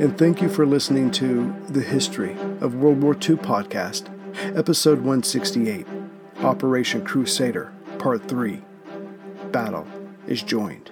and thank you for listening to The History of World War II podcast, episode 168, Operation Crusader, Part 3, Battle is Joined.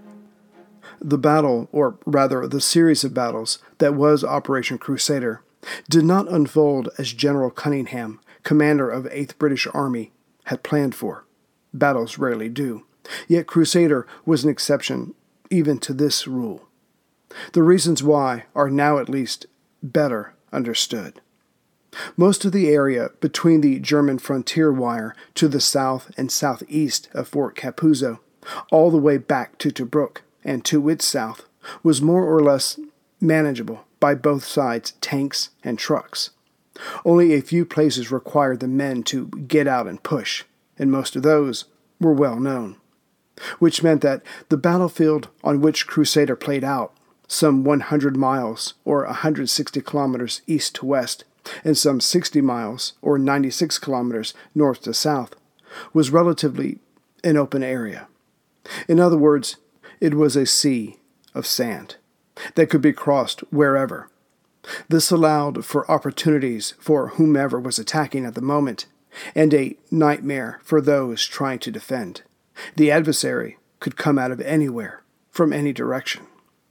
The battle, or rather the series of battles that was Operation Crusader, did not unfold as General Cunningham, commander of 8th British Army, had planned for. Battles rarely do, yet Crusader was an exception even to this rule. The reasons why are now at least better understood. Most of the area between the German frontier wire to the south and southeast of Fort Capuzzo, all the way back to Tobruk and to its south, was more or less manageable by both sides' tanks and trucks. Only a few places required the men to get out and push, and most of those were well known, which meant that the battlefield on which Crusader played out, some 100 miles or 160 kilometers east to west, and some 60 miles or 96 kilometers north to south, was relatively an open area. In other words, it was a sea of sand that could be crossed wherever. This allowed for opportunities for whomever was attacking at the moment, and a nightmare for those trying to defend. The adversary could come out of anywhere, from any direction.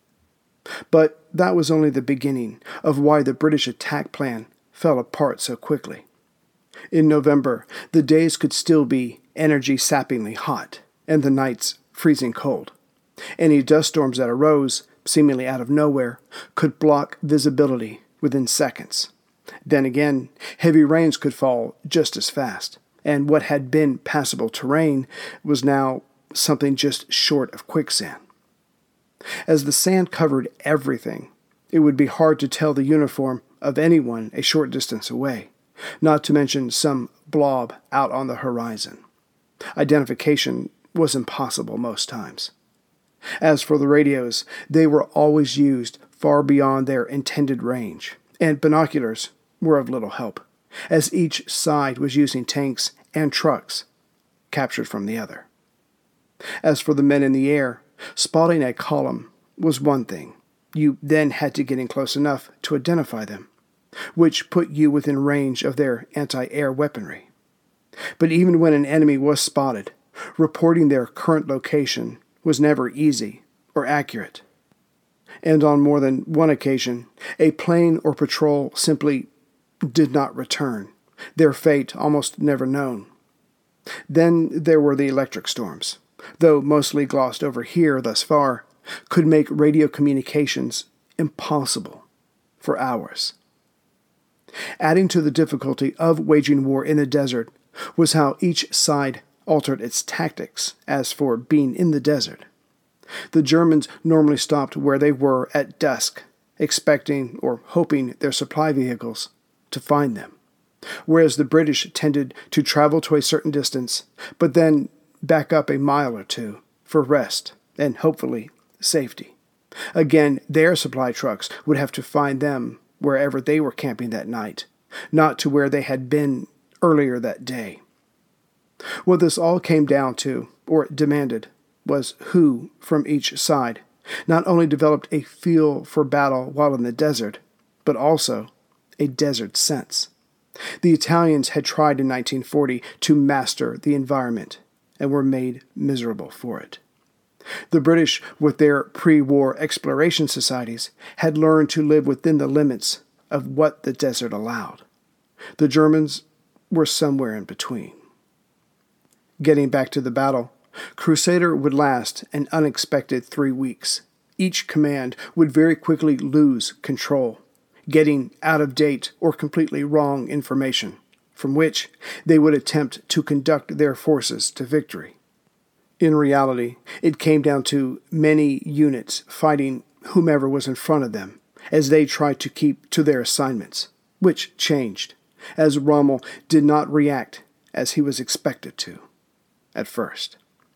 But that was only the beginning of why the British attack plan fell apart so quickly. In November, the days could still be energy-sappingly hot, and the nights freezing cold. Any dust storms that arose, seemingly out of nowhere, could block visibility within seconds. Then again, heavy rains could fall just as fast, and what had been passable terrain was now something just short of quicksand. As the sand covered everything, it would be hard to tell the uniform of anyone a short distance away, not to mention some blob out on the horizon. Identification was impossible most times. As for the radios, they were always used far beyond their intended range, and binoculars were of little help, as each side was using tanks and trucks captured from the other. As for the men in the air, spotting a column was one thing. You then had to get in close enough to identify them, which put you within range of their anti-air weaponry. But even when an enemy was spotted, reporting their current location was never easy or accurate. And on more than one occasion, a plane or patrol simply did not return, their fate almost never known. Then there were the electric storms, though mostly glossed over here thus far, could make radio communications impossible for hours. Adding to the difficulty of waging war in the desert was how each side altered its tactics as for being in the desert. The Germans normally stopped where they were at dusk, expecting or hoping their supply vehicles to find them, whereas the British tended to travel to a certain distance, but then back up a mile or two for rest and hopefully safety. Again, their supply trucks would have to find them wherever they were camping that night, not to where they had been earlier that day. What this all came down to, or demanded, was who from each side not only developed a feel for battle while in the desert, but also a desert sense. The Italians had tried in 1940 to master the environment and were made miserable for it. The British, with their pre-war exploration societies, had learned to live within the limits of what the desert allowed. The Germans were somewhere in between. Getting back to the battle, Crusader would last an unexpected 3 weeks. Each command would very quickly lose control, getting out-of-date or completely wrong information, from which they would attempt to conduct their forces to victory. In reality, it came down to many units fighting whomever was in front of them as they tried to keep to their assignments, which changed, as Rommel did not react as he was expected to at first.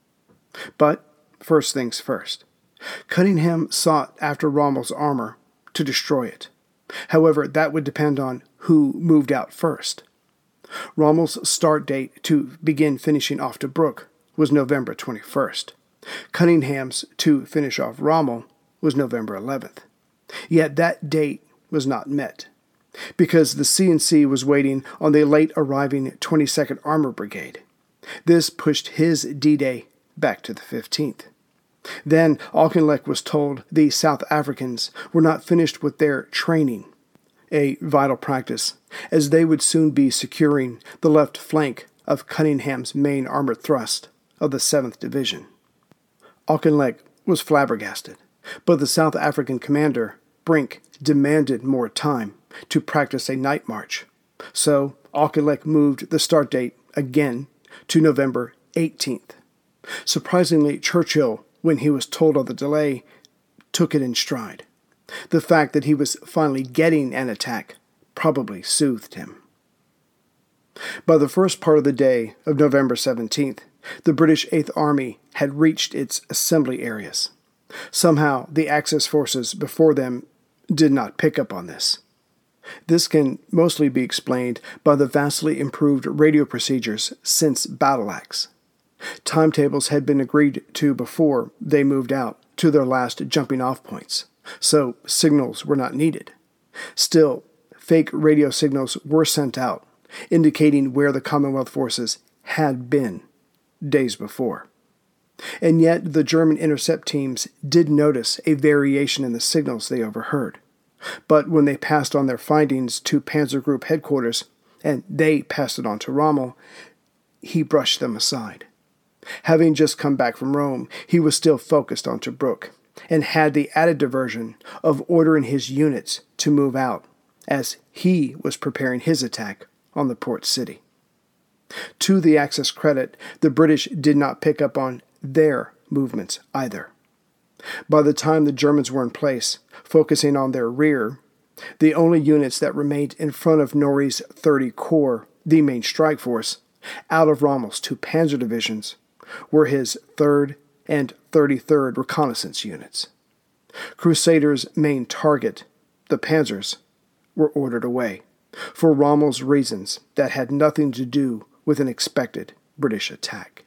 But first things first. Cunningham sought after Rommel's armor to destroy it. However, that would depend on who moved out first. Rommel's start date to begin finishing off Tobruk was November 21st. Cunningham's to finish off Rommel was November 11th. Yet that date was not met, because the CNC was waiting on the late-arriving 22nd Armor Brigade. This pushed his D-Day back to the 15th. Then Auchinleck was told the South Africans were not finished with their training, a vital practice, as they would soon be securing the left flank of Cunningham's main armored thrust of the 7th Division. Auchinleck was flabbergasted, but the South African commander, Brink, demanded more time to practice a night march. So Auchinleck moved the start date again to November 18th. Surprisingly, Churchill, when he was told of the delay, took it in stride. The fact that he was finally getting an attack probably soothed him. By the first part of the day of November 17th, the British 8th Army had reached its assembly areas. Somehow, the Axis forces before them did not pick up on this. This can mostly be explained by the vastly improved radio procedures since Battle Axe. Timetables had been agreed to before they moved out to their last jumping-off points, so signals were not needed. Still, fake radio signals were sent out, indicating where the Commonwealth forces had been days before. And yet the German intercept teams did notice a variation in the signals they overheard. But when they passed on their findings to Panzer Group headquarters, and they passed it on to Rommel, he brushed them aside. Having just come back from Rome, he was still focused on Tobruk, and had the added diversion of ordering his units to move out, as he was preparing his attack on the port city. To the Axis credit, the British did not pick up on their movements either. By the time the Germans were in place, focusing on their rear, the only units that remained in front of Norrie's 30 Corps, the main strike force, out of Rommel's 2 panzer divisions, were his 3rd and 33rd reconnaissance units. Crusaders' main target, the panzers, were ordered away, for Rommel's reasons that had nothing to do with an expected British attack.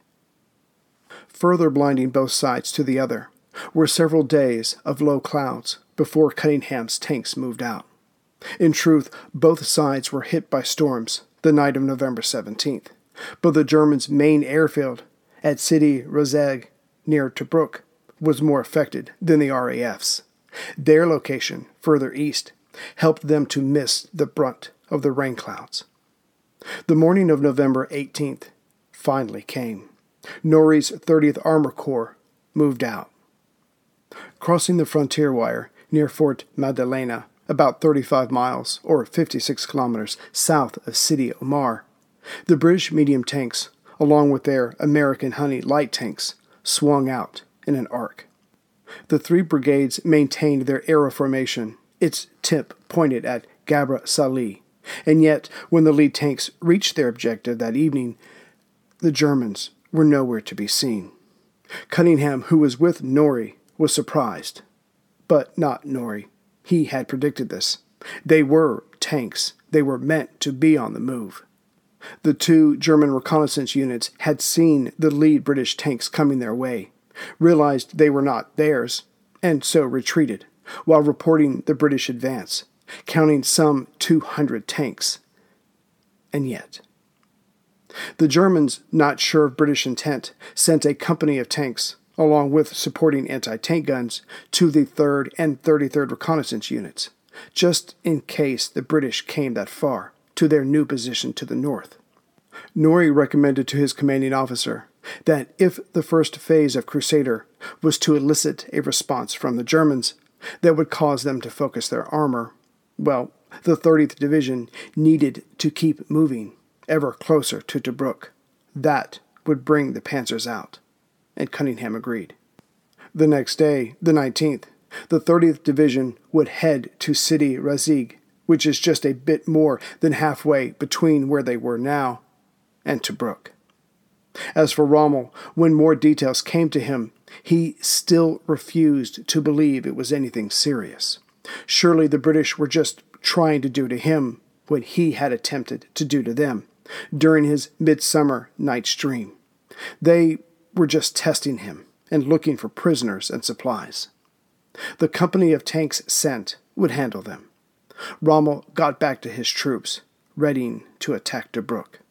Further blinding both sides to the other were several days of low clouds before Cunningham's tanks moved out. In truth, both sides were hit by storms the night of November 17th, but the Germans' main airfield at Sidi Rezegh near Tobruk was more affected than the RAF's. Their location, further east, helped them to miss the brunt of the rain clouds. The morning of November 18th finally came. Norrie's 30th Armor Corps moved out. Crossing the frontier wire near Fort Madalena, about 35 miles or 56 kilometers south of Sidi Omar, the British medium tanks, along with their American Honey light tanks, swung out in an arc. The 3 brigades maintained their arrow formation, its tip pointed at Gabra Salih, and yet when the lead tanks reached their objective that evening, the Germans were nowhere to be seen. Cunningham, who was with Norrie, was surprised. But not Norrie. He had predicted this. They were tanks. They were meant to be on the move. The 2 German reconnaissance units had seen the lead British tanks coming their way, realized they were not theirs, and so retreated, while reporting the British advance, counting some 200 tanks. And yet, the Germans, not sure of British intent, sent a company of tanks, along with supporting anti-tank guns, to the 3rd and 33rd reconnaissance units, just in case the British came that far, to their new position to the north. Norrie recommended to his commanding officer that if the first phase of Crusader was to elicit a response from the Germans that would cause them to focus their armor, well, the 30th Division needed to keep moving ever closer to Tobruk. That would bring the panzers out, and Cunningham agreed. The next day, the 19th, the 30th Division would head to Sidi Rezegh, which is just a bit more than halfway between where they were now and Tobruk. As for Rommel, when more details came to him, he still refused to believe it was anything serious. Surely the British were just trying to do to him what he had attempted to do to them during his midsummer night's dream. They were just testing him and looking for prisoners and supplies. The company of tanks sent would handle them. Rommel got back to his troops, readying to attack Tobruk.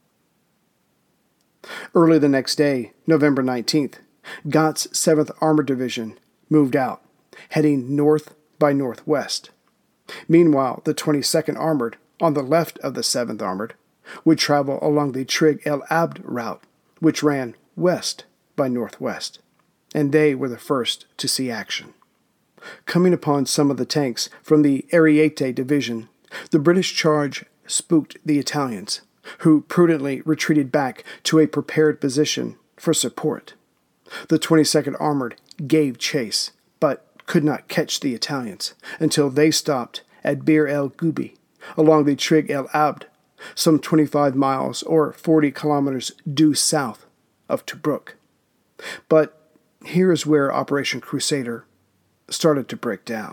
Early the next day, November 19th, Gott's 7th Armored Division moved out, heading north by northwest. Meanwhile, the 22nd Armored, on the left of the 7th Armored, would travel along the Trig el Abd route, which ran west by northwest, and they were the first to see action. Coming upon some of the tanks from the Ariete Division, the British charge spooked the Italians, who prudently retreated back to a prepared position for support. The 22nd Armored gave chase, but could not catch the Italians until they stopped at Bir el Gubi, along the Trig el Abd, some 25 miles or 40 kilometers due south of Tobruk. But here is where Operation Crusader started to break down.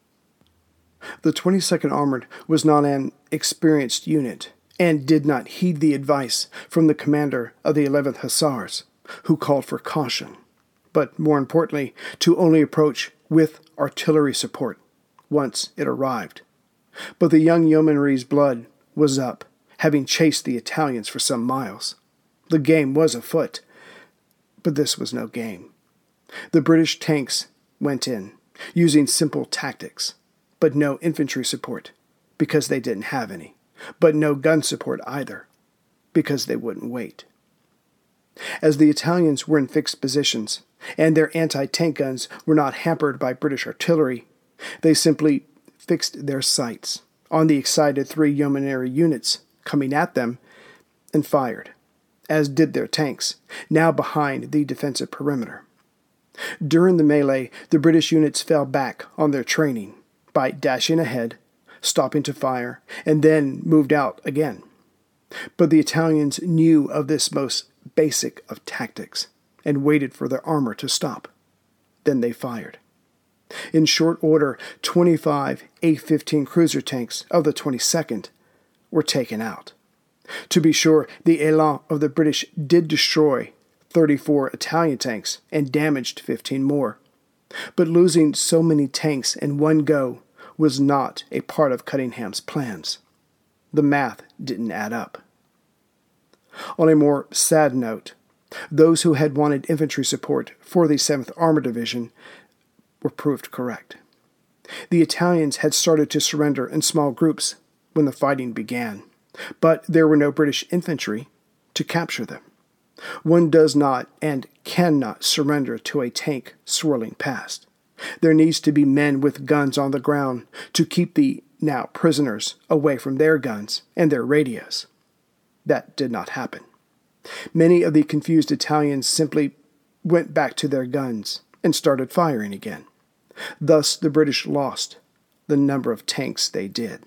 The 22nd Armored was not an experienced unit and did not heed the advice from the commander of the 11th Hussars, who called for caution, but more importantly, to only approach with artillery support once it arrived. But the young yeomanry's blood was up, having chased the Italians for some miles. The game was afoot, but this was no game. The British tanks went in, using simple tactics, but no infantry support, because they didn't have any, but no gun support either, because they wouldn't wait. As the Italians were in fixed positions, and their anti-tank guns were not hampered by British artillery, they simply fixed their sights on the excited 3 yeomanry units coming at them and fired, as did their tanks, now behind the defensive perimeter. During the melee, the British units fell back on their training by dashing ahead, stopping to fire, and then moved out again. But the Italians knew of this most basic of tactics and waited for their armor to stop. Then they fired. In short order, 25 A-15 cruiser tanks of the 22nd were taken out. To be sure, the Elan of the British did destroy 34 Italian tanks and damaged 15 more. But losing so many tanks in one go was not a part of Cunningham's plans. The math didn't add up. On a more sad note, those who had wanted infantry support for the 7th Armored Division were proved correct. The Italians had started to surrender in small groups when the fighting began, but there were no British infantry to capture them. One does not and cannot surrender to a tank swirling past. There needs to be men with guns on the ground to keep the now prisoners away from their guns and their radios. That did not happen. Many of the confused Italians simply went back to their guns and started firing again. Thus, the British lost the number of tanks they did.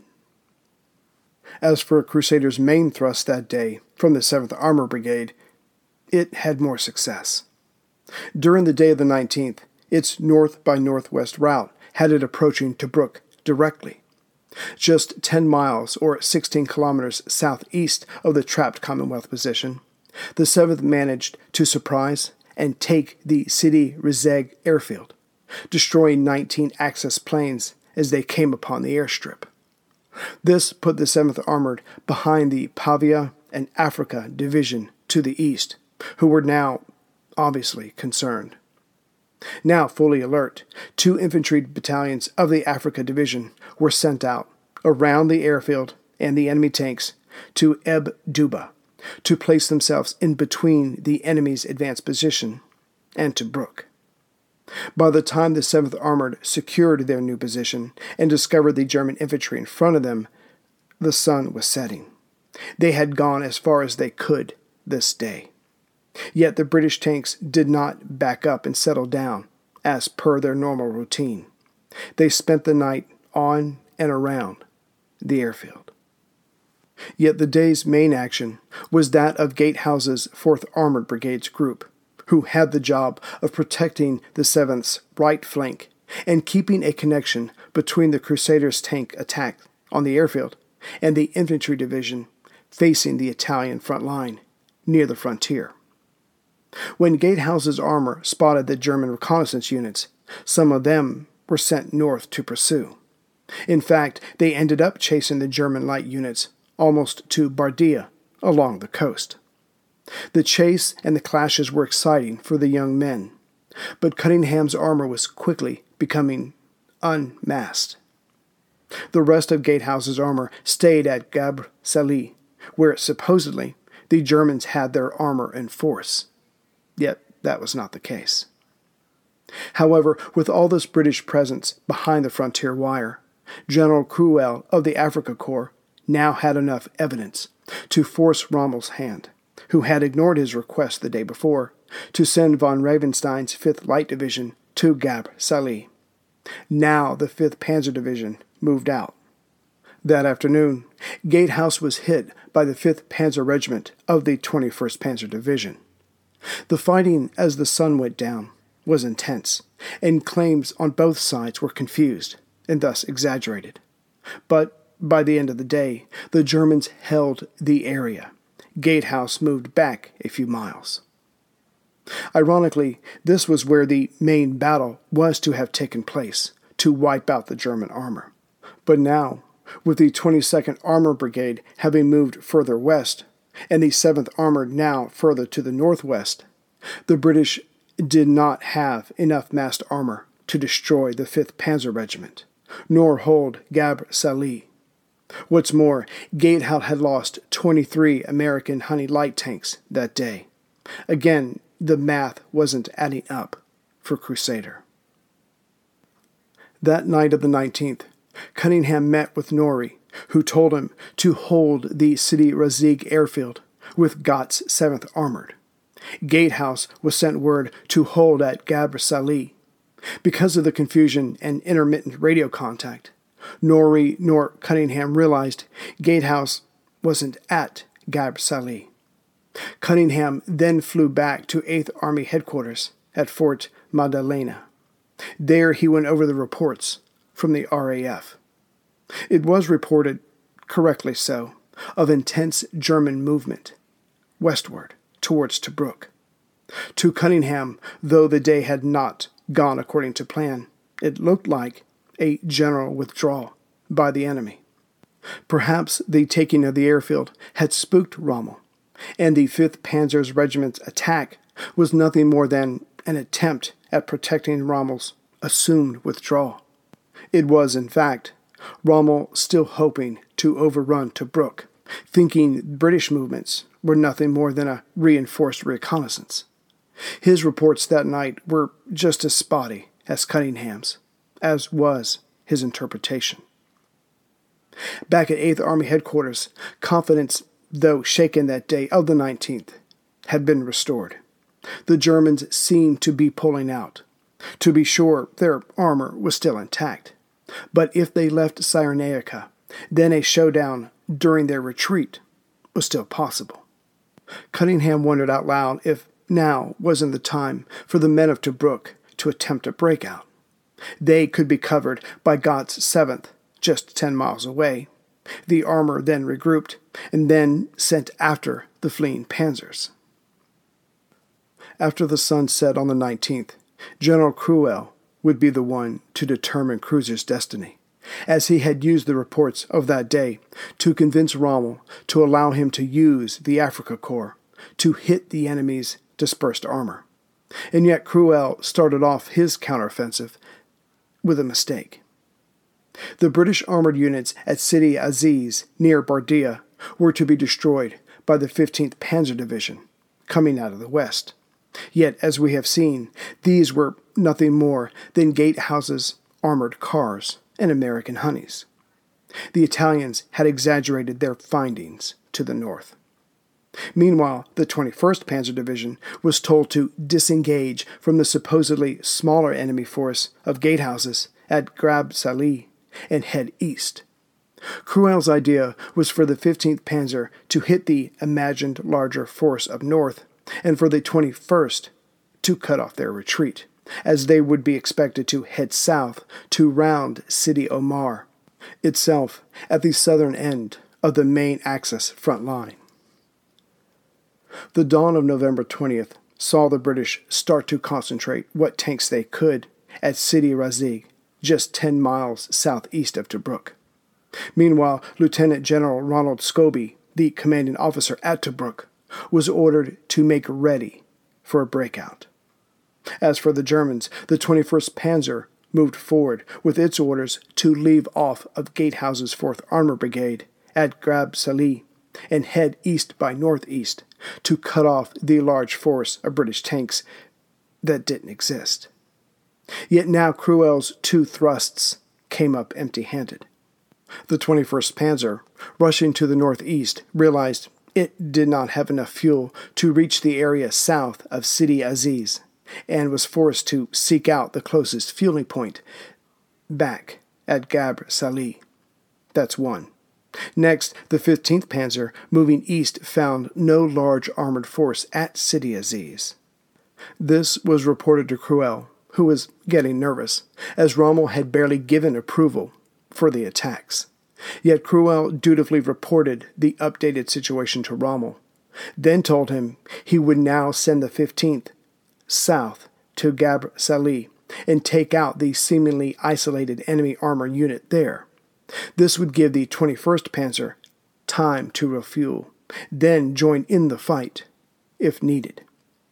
As for Crusaders' main thrust that day from the 7th Armor Brigade, it had more success. During the day of the 19th, its north by northwest route had it approaching Tobruk directly. Just 10 miles or 16 kilometers southeast of the trapped Commonwealth position, the 7th managed to surprise and take the Sidi Rezeg airfield, destroying 19 Axis planes as they came upon the airstrip. This put the 7th Armored behind the Pavia and Africa Division to the east, who were now obviously concerned. Now fully alert, 2 infantry battalions of the Africa Division were sent out around the airfield and the enemy tanks to Eb Duba to place themselves in between the enemy's advanced position and Tobruk. By the time the 7th Armored secured their new position and discovered the German infantry in front of them, the sun was setting. They had gone as far as they could this day. Yet the British tanks did not back up and settle down, as per their normal routine. They spent the night on and around the airfield. Yet the day's main action was that of Gatehouse's 4th Armored Brigade's group, who had the job of protecting the 7th's right flank and keeping a connection between the Crusaders' tank attack on the airfield and the infantry division facing the Italian front line near the frontier. When Gatehouse's armor spotted the German reconnaissance units, some of them were sent north to pursue. In fact, they ended up chasing the German light units almost to Bardia along the coast. The chase and the clashes were exciting for the young men, but Cunningham's armor was quickly becoming unmasked. The rest of Gatehouse's armor stayed at Gabr Salih, where supposedly the Germans had their armor in force. Yet that was not the case. However, with all this British presence behind the frontier wire, General Cruel of the Afrika Korps now had enough evidence to force Rommel's hand, who had ignored his request the day before, to send von Ravenstein's 5th Light Division to Gabr Salih. Now the 5th Panzer Division moved out. That afternoon, Gatehouse was hit by the 5th Panzer Regiment of the 21st Panzer Division. The fighting as the sun went down was intense, and claims on both sides were confused and thus exaggerated. But by the end of the day, the Germans held the area. Gatehouse moved back a few miles. Ironically, this was where the main battle was to have taken place, to wipe out the German armor. But now, with the 22nd Armored Brigade having moved further west, and the 7th Armored now further to the northwest, the British did not have enough massed armor to destroy the 5th Panzer Regiment, nor hold Gabr Salih. What's more, Gatehouse had lost 23 American Honey light tanks that day. Again, the math wasn't adding up for Crusader. That night of the 19th, Cunningham met with Norrie, who told him to hold the Sidi Rezegh airfield with Gott's 7th Armored. Gatehouse was sent word to hold at Gabr Salih. Because of the confusion and intermittent radio contact, Norrie nor Cunningham realized Gatehouse wasn't at Gabr Salih. Cunningham then flew back to 8th Army headquarters at Fort Madalena. There he went over the reports from the RAF. It was reported, correctly so, of intense German movement westward towards Tobruk. To Cunningham, though the day had not gone according to plan, it looked like a general withdrawal by the enemy. Perhaps the taking of the airfield had spooked Rommel, and the 5th Panzer Regiment's attack was nothing more than an attempt at protecting Rommel's assumed withdrawal. It was, in fact, Rommel still hoping to overrun Tobruk, thinking British movements were nothing more than a reinforced reconnaissance. His reports that night were just as spotty as Cunningham's, as was his interpretation. Back at 8th Army headquarters, confidence, though shaken that day of the 19th, had been restored. The Germans seemed to be pulling out. To be sure, their armor was still intact. But if they left Cyrenaica, then a showdown during their retreat was still possible. Cunningham wondered out loud if now wasn't the time for the men of Tobruk to attempt a breakout. They could be covered by Gott's 7th, just 10 miles away. The armor then regrouped, and then sent after the fleeing panzers. After the sun set on the 19th, General Cruel would be the one to determine Cruiser's destiny, as he had used the reports of that day to convince Rommel to allow him to use the Afrika Korps to hit the enemy's dispersed armor. And yet Cruel started off his counteroffensive with a mistake. The British armored units at Sidi Aziz, near Bardia, were to be destroyed by the 15th Panzer Division, coming out of the west. Yet, as we have seen, these were nothing more than Gatehouse's armored cars and American Honeys. The Italians had exaggerated their findings to the north. Meanwhile, the 21st Panzer Division was told to disengage from the supposedly smaller enemy force of Gatehouse's at Gabr Salih and head east. Cruel's idea was for the 15th Panzer to hit the imagined larger force up north, and for the 21st to cut off their retreat, as they would be expected to head south to round Sidi Omar, itself at the southern end of the main Axis front line. The dawn of November 20th saw the British start to concentrate what tanks they could at Sidi Rezegh, just 10 miles southeast of Tobruk. Meanwhile, Lieutenant General Ronald Scobie, the commanding officer at Tobruk, was ordered to make ready for a breakout. As for the Germans, the 21st Panzer moved forward with its orders to leave off of Gatehouse's 4th Armor Brigade at Gab Salih and head east by northeast to cut off the large force of British tanks that didn't exist. Yet now Cruel's 2 thrusts came up empty-handed. The 21st Panzer, rushing to the northeast, realized it did not have enough fuel to reach the area south of Sidi Aziz, and was forced to seek out the closest fueling point back at Gab Salih. That's one. Next, the 15th Panzer, moving east, found no large armored force at Sidi Aziz. This was reported to Cruel, who was getting nervous, as Rommel had barely given approval for the attacks. Yet Cruel dutifully reported the updated situation to Rommel, then told him he would now send the 15th south to Gab Salih and take out the seemingly isolated enemy armor unit there. This would give the 21st Panzer time to refuel, then join in the fight, if needed.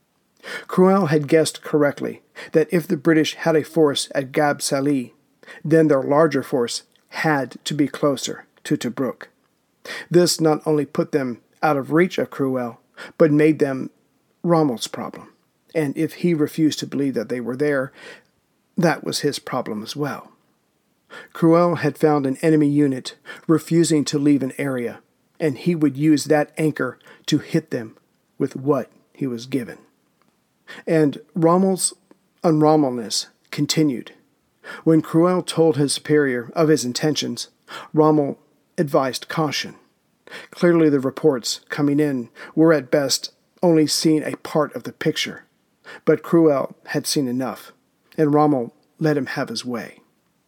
Cruel had guessed correctly that if the British had a force at Gab Salih, then their larger force had to be closer to Tobruk. This not only put them out of reach of Cruel, but made them Rommel's problem. And if he refused to believe that they were there, that was his problem as well. Cruel had found an enemy unit refusing to leave an area, and he would use that anchor to hit them with what he was given. And Rommel's unrommelness continued. When Cruel told his superior of his intentions, Rommel advised caution. Clearly the reports coming in were at best only seeing a part of the picture, but Cruel had seen enough, and Rommel let him have his way.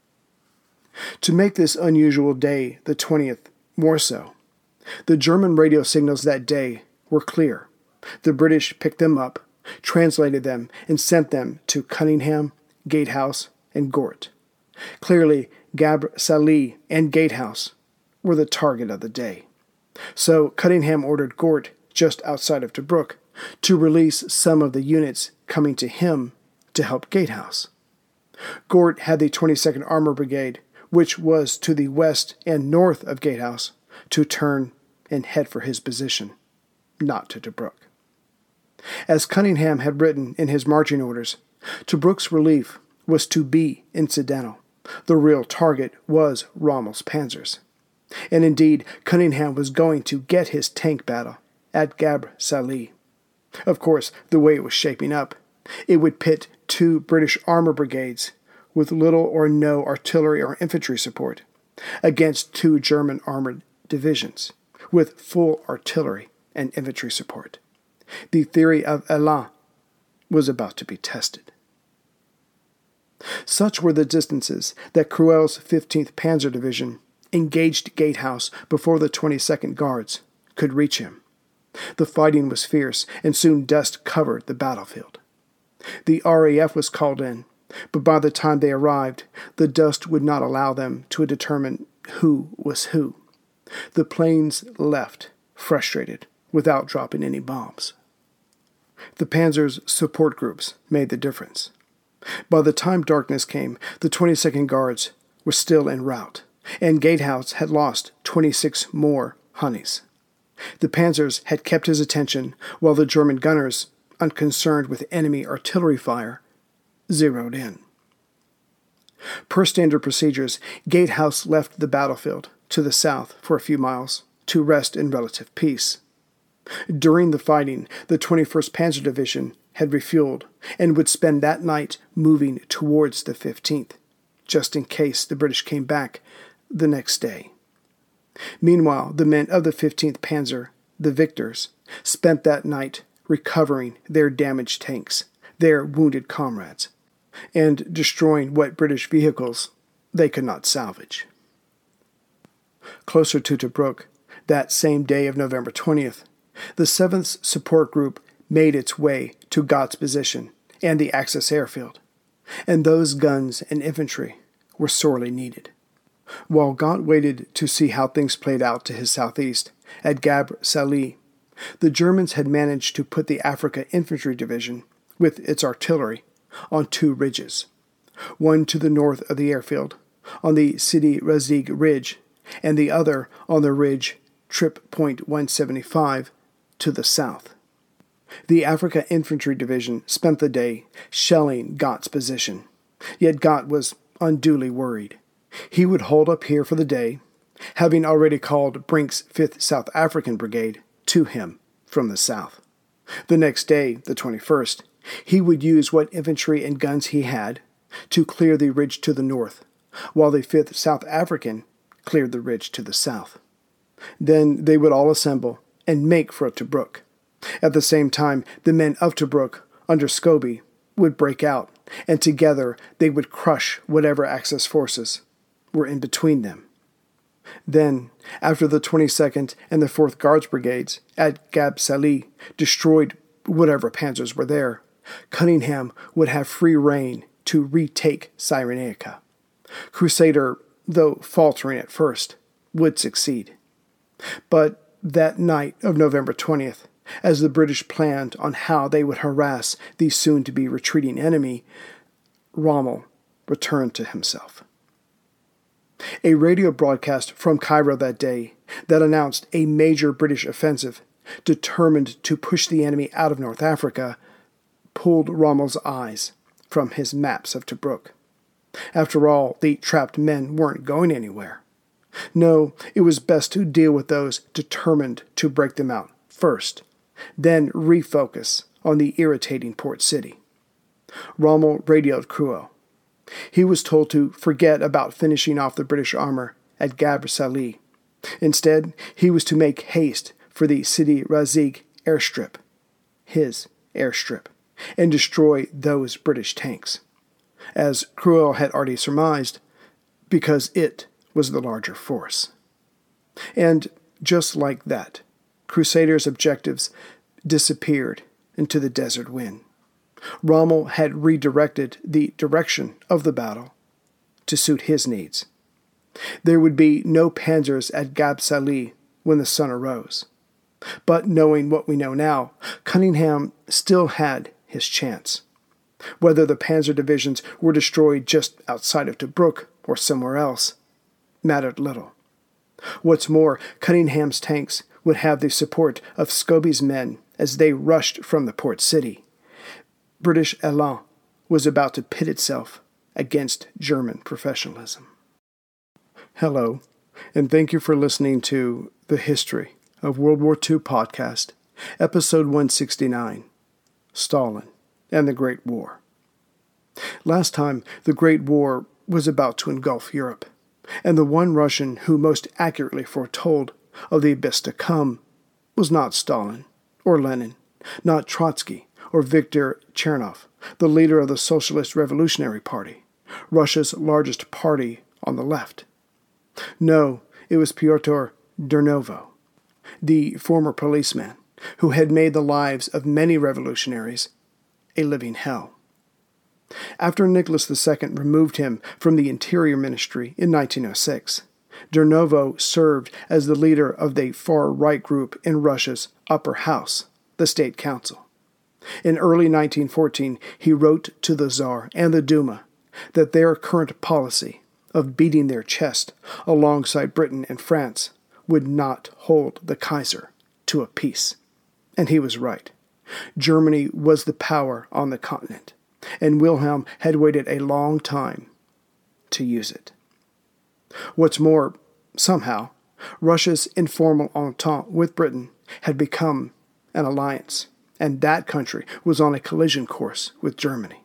To make this unusual day, the 20th, more so, the German radio signals that day were clear. The British picked them up, translated them, and sent them to Cunningham, Gatehouse, and Gort. Clearly, Gab Salih and Gatehouse were the target of the day. So Cunningham ordered Gort, just outside of Tobruk, to release some of the units coming to him to help Gatehouse. Gort had the 22nd Armor Brigade, which was to the west and north of Gatehouse, to turn and head for his position, not to Tobruk. As Cunningham had written in his marching orders, Tobruk's relief was to be incidental. The real target was Rommel's panzers. And indeed, Cunningham was going to get his tank battle at Gab Salih. Of course, the way it was shaping up, it would pit 2 British armor brigades with little or no artillery or infantry support against 2 German armored divisions with full artillery and infantry support. The theory of Elan was about to be tested. Such were the distances that Cruel's 15th Panzer Division engaged Gatehouse before the 22nd Guards could reach him. The fighting was fierce, and soon dust covered the battlefield. The RAF was called in, but by the time they arrived, the dust would not allow them to determine who was who. The planes left, frustrated, without dropping any bombs. The Panzer's support groups made the difference. By the time darkness came, the 22nd Guards were still en route, and Gatehouse had lost 26 more honeys. The Panzers had kept his attention, while the German gunners, unconcerned with enemy artillery fire, zeroed in. Per standard procedures, Gatehouse left the battlefield to the south for a few miles to rest in relative peace. During the fighting, the 21st Panzer Division had refueled and would spend that night moving towards the 15th, just in case the British came back the next day. Meanwhile, the men of the 15th Panzer, the victors, spent that night recovering their damaged tanks, their wounded comrades, and destroying what British vehicles they could not salvage. Closer to Tobruk, that same day of November 20th, the 7th Support Group made its way to Gott's position and the Axis airfield, and those guns and infantry were sorely needed. While Gaunt waited to see how things played out to his southeast, at Gabr Salih, the Germans had managed to put the Africa Infantry Division, with its artillery, on two ridges, one to the north of the airfield, on the Sidi Razig Ridge, and the other on the ridge Trip Point 175 to the south. The Africa Infantry Division spent the day shelling Gaunt's position, yet Gaunt was unduly worried. He would hold up here for the day, having already called Brink's 5th South African Brigade to him from the south. The next day, the 21st, he would use what infantry and guns he had to clear the ridge to the north, while the 5th South African cleared the ridge to the south. Then they would all assemble and make for Tobruk. At the same time, the men of Tobruk, under Scobie, would break out, and together they would crush whatever Axis forces were in between them. Then, after the 22nd and the 4th Guards Brigades at Gab Salih destroyed whatever panzers were there, Cunningham would have free rein to retake Cyrenaica. Crusader, though faltering at first, would succeed. But that night of November 20th, as the British planned on how they would harass the soon-to-be retreating enemy, Rommel returned to himself. A radio broadcast from Cairo that day that announced a major British offensive determined to push the enemy out of North Africa pulled Rommel's eyes from his maps of Tobruk. After all, the trapped men weren't going anywhere. No, it was best to deal with those determined to break them out first, then refocus on the irritating port city. Rommel radioed Cruel. He was told to forget about finishing off the British armor at Gabr Salih. Instead, he was to make haste for the Sidi Razig airstrip, his airstrip, and destroy those British tanks, as Cruel had already surmised, because it was the larger force. And just like that, Crusaders' objectives disappeared into the desert wind. Rommel had redirected the direction of the battle to suit his needs. There would be no panzers at Gab Salih when the sun arose. But knowing what we know now, Cunningham still had his chance. Whether the panzer divisions were destroyed just outside of Tobruk or somewhere else mattered little. What's more, Cunningham's tanks would have the support of Scobie's men as they rushed from the port city. British elan was about to pit itself against German professionalism. Hello, and thank you for listening to The History of World War II podcast, episode 169, Stalin and the Great War. Last time, the Great War was about to engulf Europe, and the one Russian who most accurately foretold of the abyss to come was not Stalin or Lenin, not Trotsky or Viktor Chernov, the leader of the Socialist Revolutionary Party, Russia's largest party on the left. No, it was Pyotr Durnovo, the former policeman who had made the lives of many revolutionaries a living hell. After Nicholas II removed him from the Interior Ministry in 1906, Durnovo served as the leader of the far-right group in Russia's upper house, the State Council. In early 1914, he wrote to the Tsar and the Duma that their current policy of beating their chest alongside Britain and France would not hold the Kaiser to a peace. And he was right. Germany was the power on the continent, and Wilhelm had waited a long time to use it. What's more, somehow, Russia's informal entente with Britain had become an alliance, and that country was on a collision course with Germany.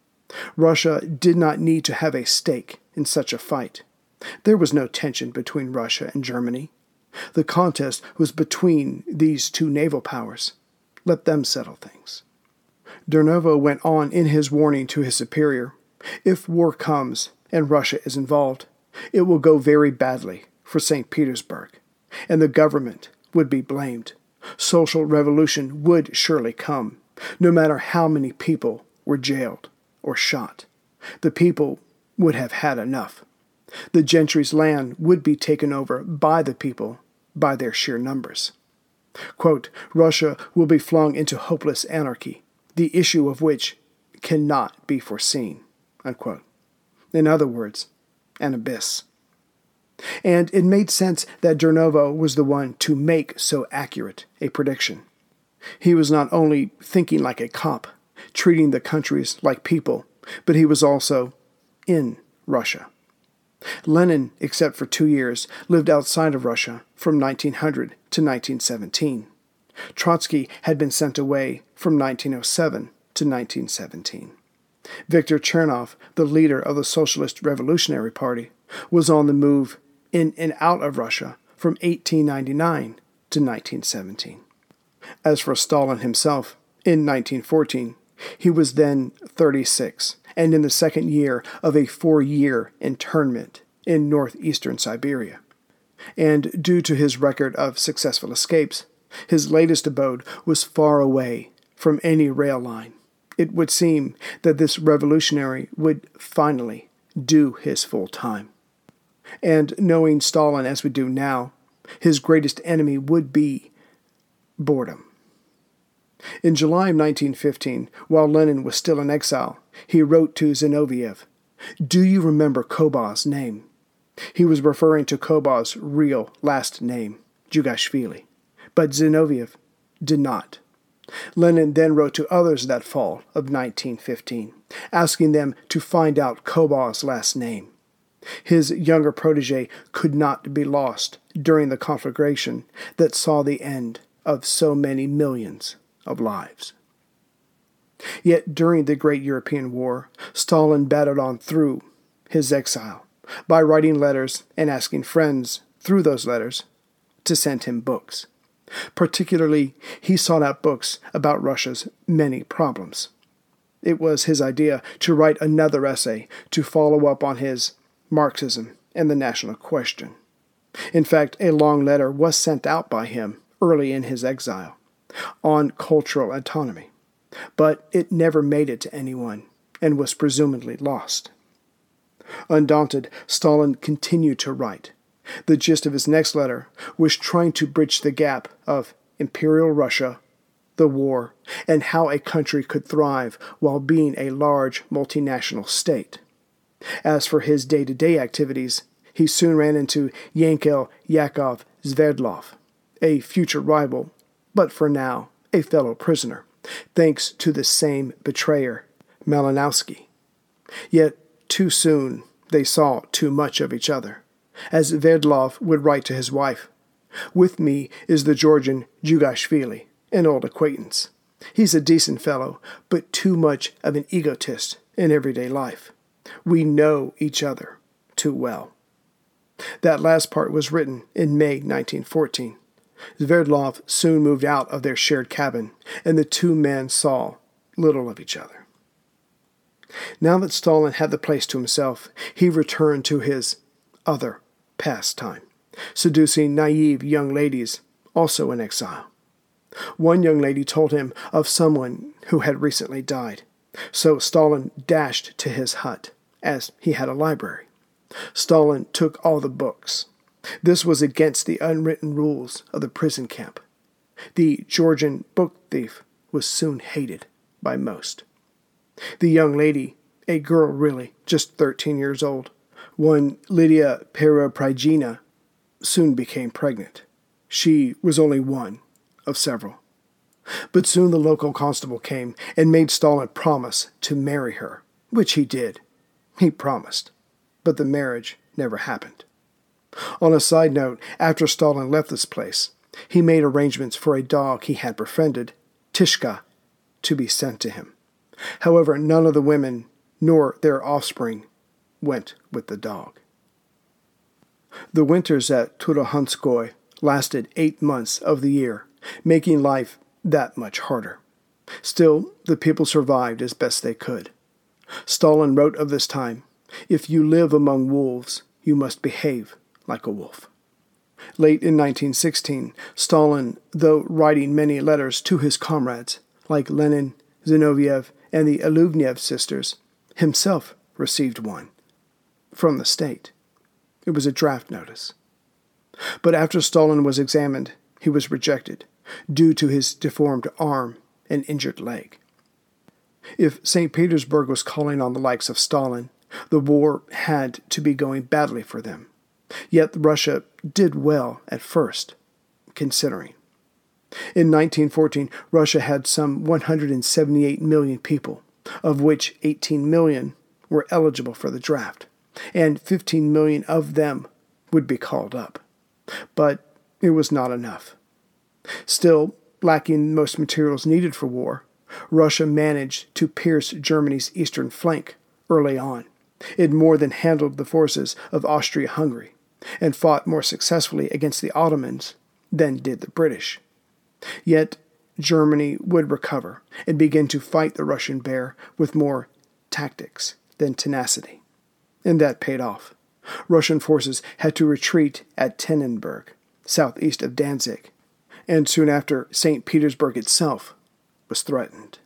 Russia did not need to have a stake in such a fight. There was no tension between Russia and Germany. The contest was between these two naval powers. Let them settle things. Durnovo went on in his warning to his superior, if war comes and Russia is involved, it will go very badly for St. Petersburg, and the government would be blamed. Social revolution would surely come, no matter how many people were jailed or shot. The people would have had enough. The gentry's land would be taken over by the people by their sheer numbers. Quote, Russia will be flung into hopeless anarchy, the issue of which cannot be foreseen. Unquote. In other words, an abyss. And it made sense that Durnovo was the one to make so accurate a prediction. He was not only thinking like a cop, treating the countries like people, but he was also in Russia. Lenin, except for 2 years, lived outside of Russia from 1900 to 1917. Trotsky had been sent away from 1907 to 1917. Viktor Chernov, the leader of the Socialist Revolutionary Party, was on the move in and out of Russia from 1899 to 1917. As for Stalin himself, in 1914, he was then 36 and in the second year of a 4-year internment in northeastern Siberia. And due to his record of successful escapes, his latest abode was far away from any rail line. It would seem that this revolutionary would finally do his full time. And knowing Stalin as we do now, his greatest enemy would be boredom. In July of 1915, while Lenin was still in exile, he wrote to Zinoviev, "Do you remember Kobaz's name?" He was referring to Kobaz's real last name, Jugashvili, but Zinoviev did not. Lenin then wrote to others that fall of 1915, asking them to find out Kobaz's last name. His younger protege could not be lost during the conflagration that saw the end of so many millions of lives. Yet during the Great European War, Stalin battled on through his exile by writing letters and asking friends, through those letters, to send him books. Particularly, he sought out books about Russia's many problems. It was his idea to write another essay to follow up on his Marxism and the national question. In fact, a long letter was sent out by him early in his exile on cultural autonomy, but it never made it to anyone and was presumably lost. Undaunted, Stalin continued to write. The gist of his next letter was trying to bridge the gap of Imperial Russia, the war, and how a country could thrive while being a large multinational state. As for his day-to-day activities, he soon ran into Yankel Yakov Sverdlov, a future rival, but for now a fellow prisoner, thanks to the same betrayer, Malinowski. Yet too soon they saw too much of each other. As Sverdlov would write to his wife, "With me is the Georgian Jugashvili, an old acquaintance. He's a decent fellow, but too much of an egotist in everyday life. We know each other too well." That last part was written in May 1914. Sverdlov soon moved out of their shared cabin, and the two men saw little of each other. Now that Stalin had the place to himself, he returned to his other pastime, seducing naive young ladies, also in exile. One young lady told him of someone who had recently died, so Stalin dashed to his hut, as he had a library. Stalin took all the books. This was against the unwritten rules of the prison camp. The Georgian book thief was soon hated by most. The young lady, a girl really, just 13 years old, one Lydia Peroprigina, soon became pregnant. She was only one of several. But soon the local constable came and made Stalin promise to marry her, which he did. He promised, but the marriage never happened. On a side note, after Stalin left this place, he made arrangements for a dog he had befriended, Tishka, to be sent to him. However, none of the women, nor their offspring, went with the dog. The winters at Turohanskoye lasted 8 months of the year, making life that much harder. Still, the people survived as best they could. Stalin wrote of this time, "If you live among wolves, you must behave like a wolf." Late in 1916, Stalin, though writing many letters to his comrades, like Lenin, Zinoviev, and the Aluvnev sisters, himself received one, from the state. It was a draft notice. But after Stalin was examined, he was rejected due to his deformed arm and injured leg. If St. Petersburg was calling on the likes of Stalin, the war had to be going badly for them. Yet Russia did well at first, considering. In 1914, Russia had some 178 million people, of which 18 million were eligible for the draft, and 15 million of them would be called up. But it was not enough. Still, lacking most materials needed for war, Russia managed to pierce Germany's eastern flank early on. It more than handled the forces of Austria-Hungary and fought more successfully against the Ottomans than did the British. Yet Germany would recover and begin to fight the Russian bear with more tactics than tenacity. And that paid off. Russian forces had to retreat at Tannenberg, southeast of Danzig, and soon after St. Petersburg itself was threatened.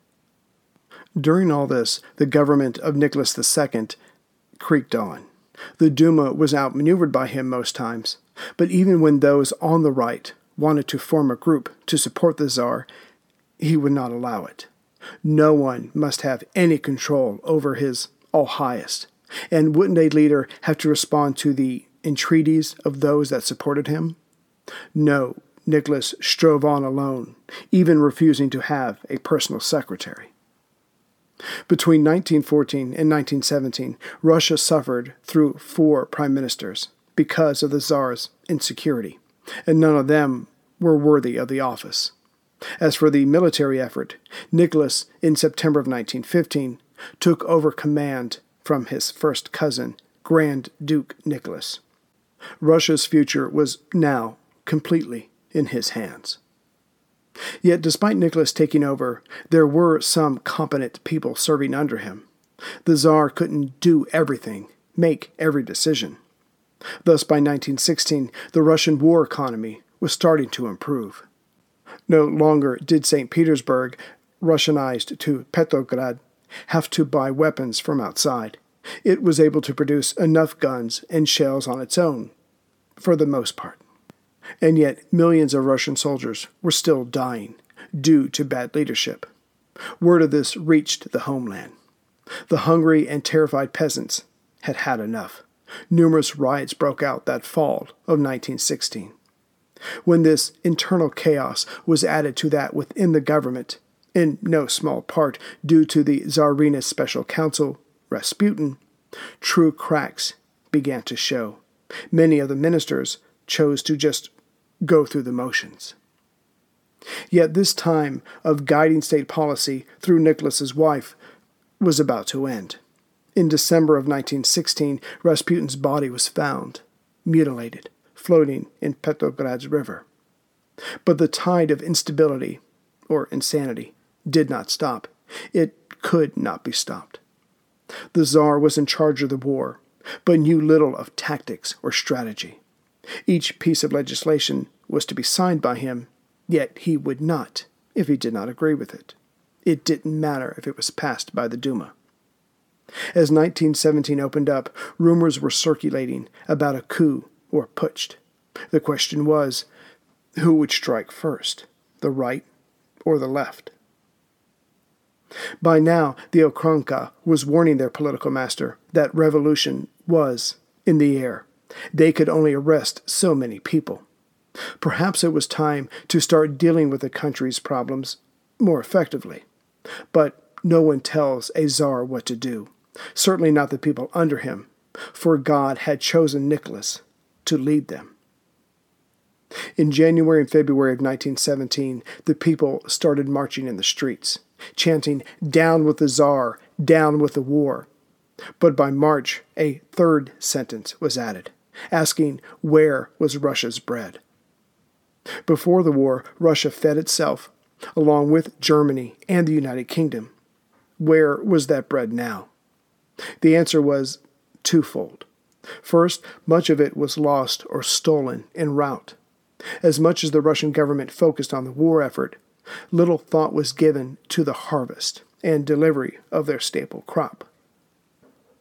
During all this, the government of Nicholas II creaked on. The Duma was outmaneuvered by him most times, but even when those on the right wanted to form a group to support the Tsar, he would not allow it. No one must have any control over his all-highest, and wouldn't a leader have to respond to the entreaties of those that supported him? No, Nicholas strove on alone, even refusing to have a personal secretary. Between 1914 and 1917, Russia suffered through 4 prime ministers because of the Tsar's insecurity, and none of them were worthy of the office. As for the military effort, Nicholas, in September of 1915, took over command from his first cousin, Grand Duke Nicholas. Russia's future was now completely in his hands. Yet despite Nicholas taking over, there were some competent people serving under him. The Tsar couldn't do everything, make every decision. Thus, by 1916, the Russian war economy was starting to improve. No longer did St. Petersburg, Russianized to Petrograd, have to buy weapons from outside. It was able to produce enough guns and shells on its own, for the most part. And yet millions of Russian soldiers were still dying due to bad leadership. Word of this reached the homeland. The hungry and terrified peasants had had enough. Numerous riots broke out that fall of 1916. When this internal chaos was added to that within the government, in no small part due to the Tsarina's special counsel, Rasputin, true cracks began to show. Many of the ministers chose to just go through the motions. Yet this time of guiding state policy through Nicholas's wife was about to end. In December of 1916, Rasputin's body was found, mutilated, floating in Petrograd's river. But the tide of instability, or insanity, did not stop. It could not be stopped. The Tsar was in charge of the war, but knew little of tactics or strategy. Each piece of legislation was to be signed by him, yet he would not if he did not agree with it. It didn't matter if it was passed by the Duma. As 1917 opened up, rumors were circulating about a coup or putsch. The question was, who would strike first, the right or the left? By now, the Okranka was warning their political master that revolution was in the air. They could only arrest so many people. Perhaps it was time to start dealing with the country's problems more effectively. But no one tells a Tsar what to do, certainly not the people under him, for God had chosen Nicholas to lead them. In January and February of 1917, the people started marching in the streets, chanting, "Down with the Tsar, down with the war." But by March, a third sentence was added, asking where was Russia's bread. Before the war, Russia fed itself, along with Germany and the United Kingdom. Where was that bread now? The answer was twofold. First, much of it was lost or stolen en route. As much as the Russian government focused on the war effort, little thought was given to the harvest and delivery of their staple crop.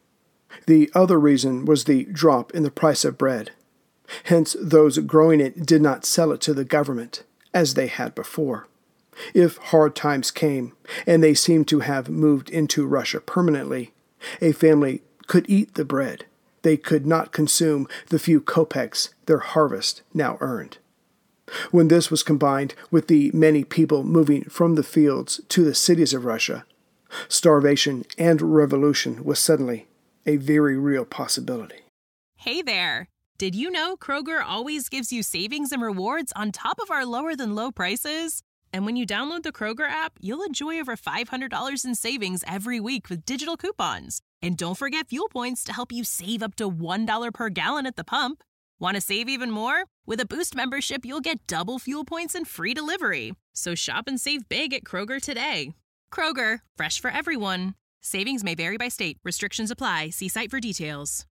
The other reason was the drop in the price of bread. Hence, those growing it did not sell it to the government, as they had before. If hard times came, and they seemed to have moved into Russia permanently, a family could eat the bread. They could not consume the few kopecks their harvest now earned. When this was combined with the many people moving from the fields to the cities of Russia, starvation and revolution was suddenly a very real possibility. Hey there! Did you know Kroger always gives you savings and rewards on top of our lower-than-low prices? And when you download the Kroger app, you'll enjoy over $500 in savings every week with digital coupons. And don't forget fuel points to help you save up to $1 per gallon at the pump. Want to save even more? With a Boost membership, you'll get double fuel points and free delivery. So shop and save big at Kroger today. Kroger, fresh for everyone. Savings may vary by state. Restrictions apply. See site for details.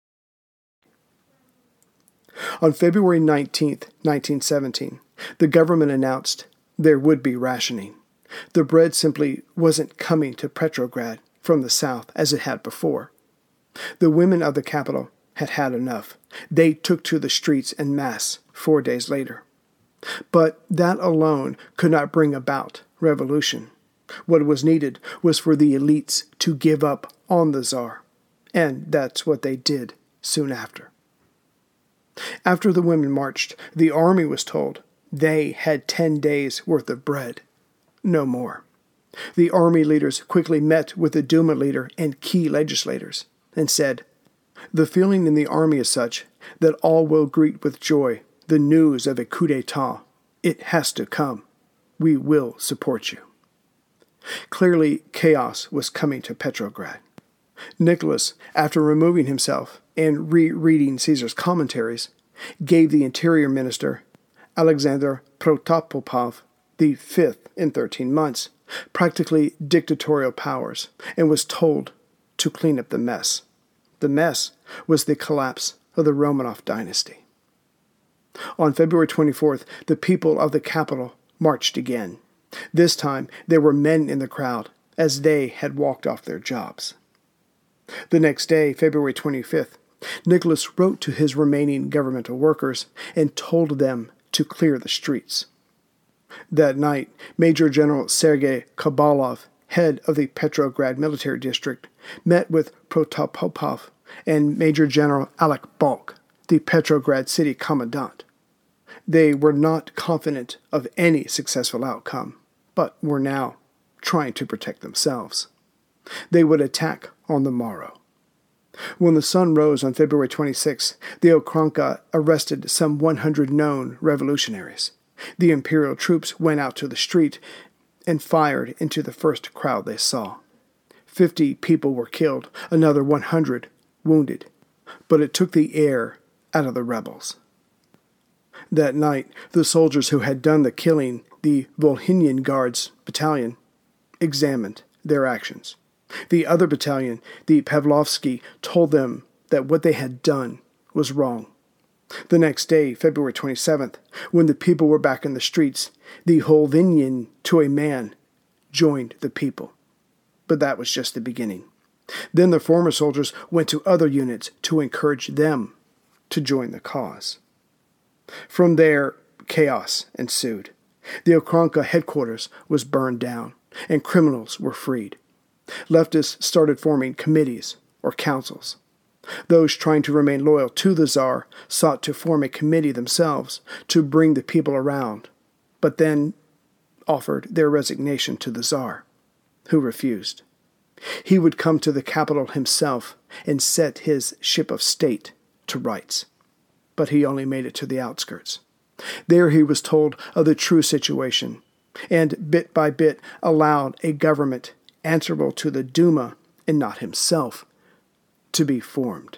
On February 19th, 1917, the government announced there would be rationing. The bread simply wasn't coming to Petrograd from the south as it had before. The women of the capital had had enough. They took to the streets en masse 4 days later. But that alone could not bring about revolution. What was needed was for the elites to give up on the Tsar, and that's what they did soon after. After the women marched, the army was told they had 10 days' worth of bread, no more. The army leaders quickly met with the Duma leader and key legislators and said, "The feeling in the army is such that all will greet with joy the news of a coup d'etat. It has to come. We will support you." Clearly, chaos was coming to Petrograd. Nicholas, after removing himself and rereading Caesar's commentaries, gave the interior minister, Alexander Protopopov, the fifth in 13 months, practically dictatorial powers, and was told to clean up the mess. The mess was the collapse of the Romanov dynasty. On February 24th, the people of the capital marched again. This time, there were men in the crowd, as they had walked off their jobs. The next day, February 25th, Nicholas wrote to his remaining governmental workers and told them to clear the streets. That night, Major General Sergei Kabalov, head of the Petrograd Military District, met with Protopopov and Major General Alec Balk, the Petrograd City Commandant. They were not confident of any successful outcome, but were now trying to protect themselves. They would attack on the morrow. When the sun rose on February 26, the Okranka arrested some 100 known revolutionaries. The imperial troops went out to the street and fired into the first crowd they saw. 50 people were killed, another 100 wounded, but it took the air out of the rebels. That night, the soldiers who had done the killing, the Volhynian Guards battalion, examined their actions. The other battalion, the Pavlovsky, told them that what they had done was wrong. The next day, February 27th, when the people were back in the streets, the Volhynian, to a man, joined the people. But that was just the beginning. Then the former soldiers went to other units to encourage them to join the cause. From there, chaos ensued. The Okranka headquarters was burned down, and criminals were freed. Leftists started forming committees or councils. Those trying to remain loyal to the Tsar sought to form a committee themselves to bring the people around, but then offered their resignation to the Tsar, who refused. He would come to the capital himself and set his ship of state to rights. But he only made it to the outskirts. There he was told of the true situation, and bit by bit allowed a government answerable to the Duma and not himself to be formed.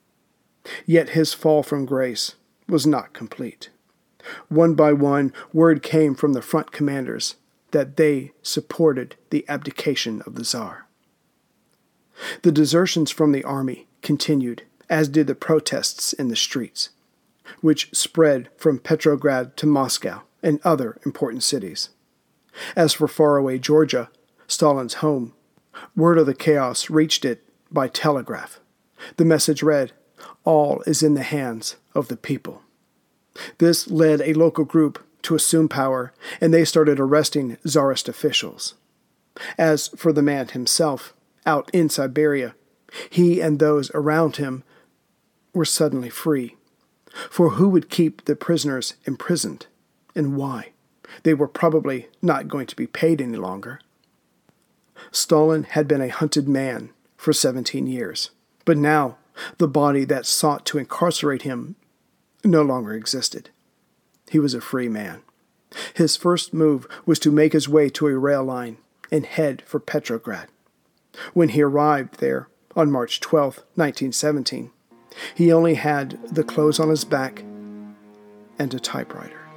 Yet his fall from grace was not complete. One by one, word came from the front commanders that they supported the abdication of the Tsar. The desertions from the army continued, as did the protests in the streets, which spread from Petrograd to Moscow and other important cities. As for faraway Georgia, Stalin's home, word of the chaos reached it by telegraph, The message read, "All is in the hands of the people." This led a local group to assume power, and they started arresting Tsarist officials. As for the man himself, out in Siberia, he and those around him were suddenly free. For who would keep the prisoners imprisoned, and why? They were probably not going to be paid any longer. Stalin had been a hunted man for 17 years, but now the body that sought to incarcerate him no longer existed. He was a free man. His first move was to make his way to a rail line and head for Petrograd. When he arrived there on March 12, 1917, he only had the clothes on his back and a typewriter.